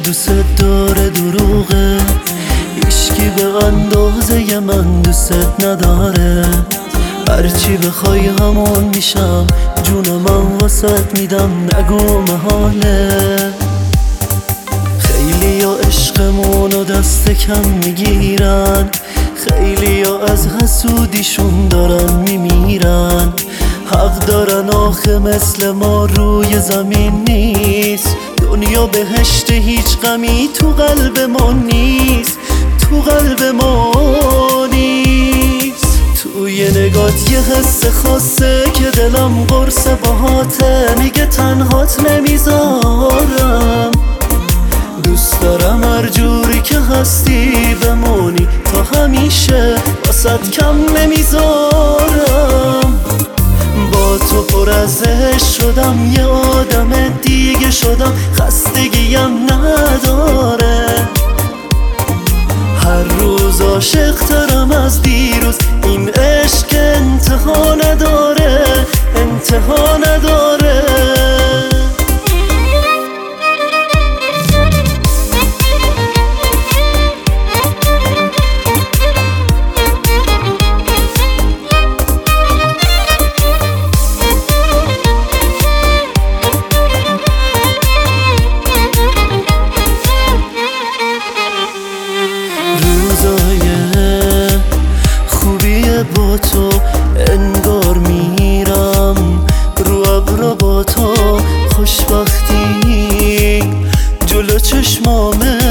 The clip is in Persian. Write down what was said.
دوست داره دروغه، هیچکی به اندازه من دوست نداره. هرچی بخوای همون میشم، جون من واسط میدم، نگو محاله. خیلی ها عشقمونو دست کم میگیرن، خیلی ها از حسودیشون دارن میمیرن. حق دارن آخه مثل ما روی زمین نیست. دنیا بهشت هیچ غمی تو قلب ما نیست، تو قلب ما نیست. توی نگات یه حس خاصه که دلم قرص باهاته، میگه تنهات نمیذارم. دوست دارم هر جوری که هستی بمونی تا همیشه، واسط کم نمیذارم. با تو پر از عشق شدم، یه آدم دیگه شدم، خستگیم نداره. هر روز عاشق ترم از دیروز، این عشق انتها نداره، انتها نداره. با تو انگار میرم رو ابرا، با تو خوشبختی جلو چشمامه